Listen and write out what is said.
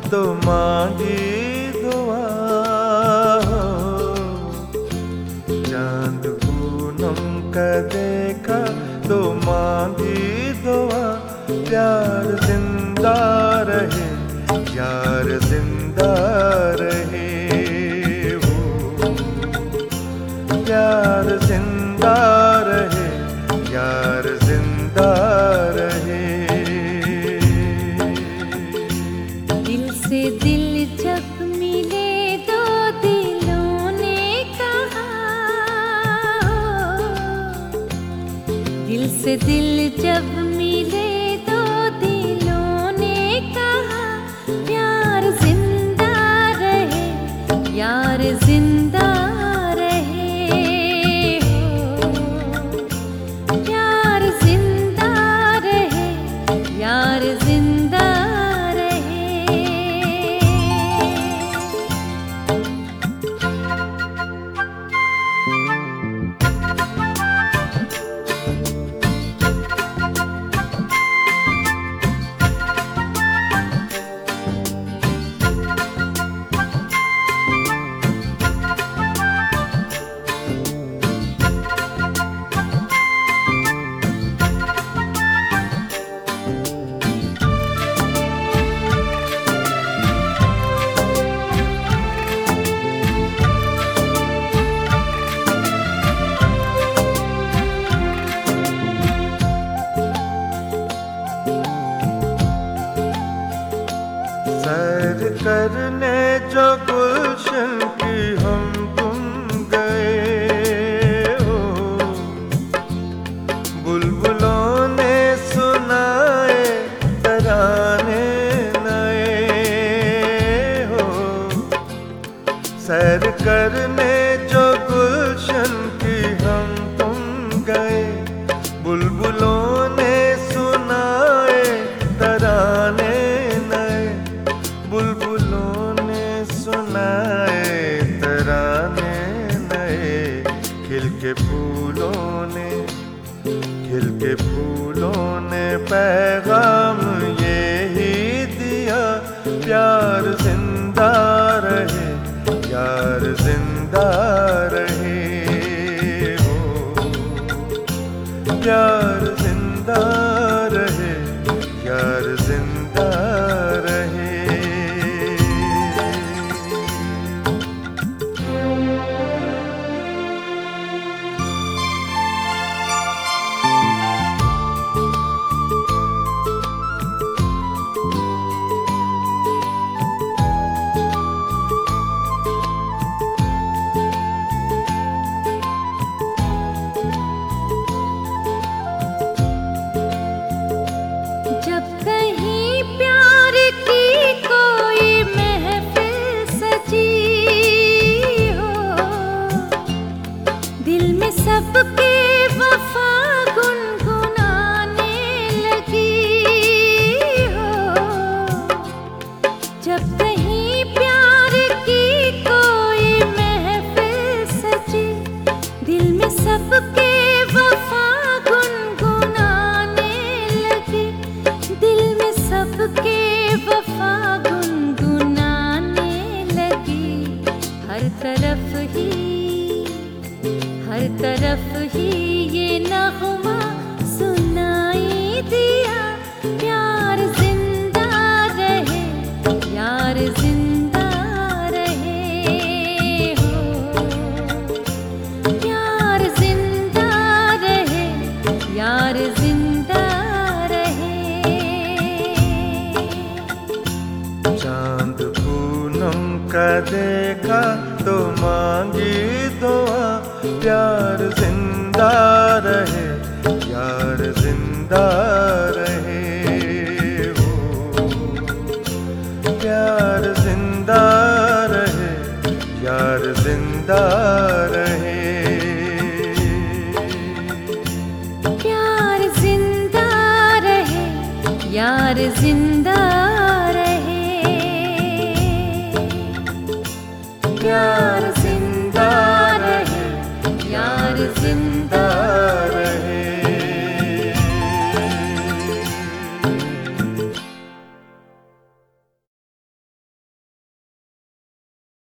तो मांगी दुआ हो। चांद पूनम का देखा तो मांगी दुआ, प्यार जिंदा रहे यार जिंदा रहे हो, प्यार जिंदा रहे यार जिंदा रहे। दिल से दिल जब मिले दो दिलों ने कहा, दिल से दिल जब मिले दो दिलों ने कहा, प्यार जिंदा रहे यार जिंदा रहे हो, प्यार जिंदा रहे यार जिंदा रहे। सैर करने जो गुलशन की हम तुम गए हो, बुलबुलों ने सुनाए तराने नए हो। सैर करने जो गुलशन की हम तुम गए, बुलबुलों ने सुनाए तराने नए, बुलबुलों ने सुनाए तराने नए। खिल के फूलों ने पैगाम ये ही दिया, प्यार जिंदा रहे यार जिंदा रहे हो, प्यार जिंदा रहे यार जिंदा रहे। सबके वफा गुनगुनाने लगी हो, जब कहीं प्यार की कोई महफिल सजी, दिल में सबके वफा गुनगुनाने लगी, दिल में सबके वफा गुनगुनाने लगी। हर तरफ ही ये नग़्मा सुनाई दिया, प्यार जिंदा रहे यार जिंदा रहे हो, प्यार जिंदा रहे यार जिंदा रहे। चांद पूनम का देखा तो मांगी दुआ, प्यार जिंदा रहे यार जिंदा रहे हो, प्यार जिंदा रहे यार जिंदा रहे, प्यार जिंदा रहे यार जिंदा रहे, प्यार जिंदा रहे यार जिंदा